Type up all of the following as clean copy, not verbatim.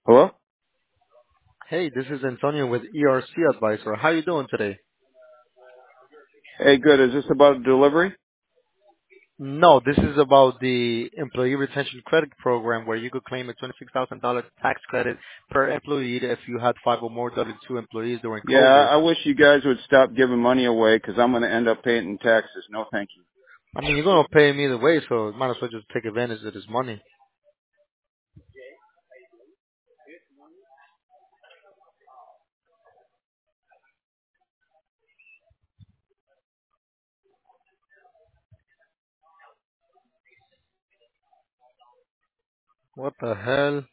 Hello? Hey, this is Antonio with ERC Advisor. How you doing today? Hey, good. Is this about a delivery? No, this is about the Employee Retention Credit Program where you could claim a $26,000 tax credit per employee if you had five or more W-2 employees during Yeah, COVID. I wish you guys would stop giving money away because I'm going to end up paying in taxes. No, thank you. I mean, you're going to pay me either way, so might as well just take advantage of this money. What the hell?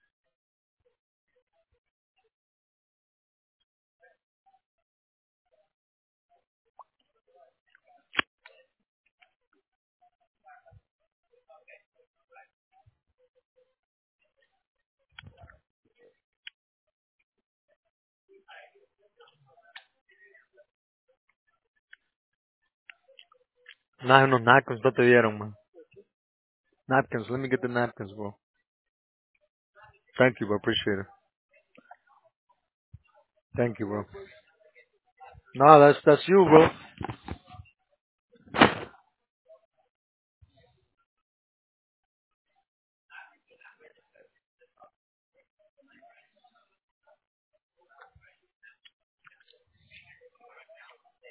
Nah, no napkins, no te dieron, man. Napkins, let me get the napkins, bro. Thank you, bro. Appreciate it. Thank you, bro. No, that's you, bro.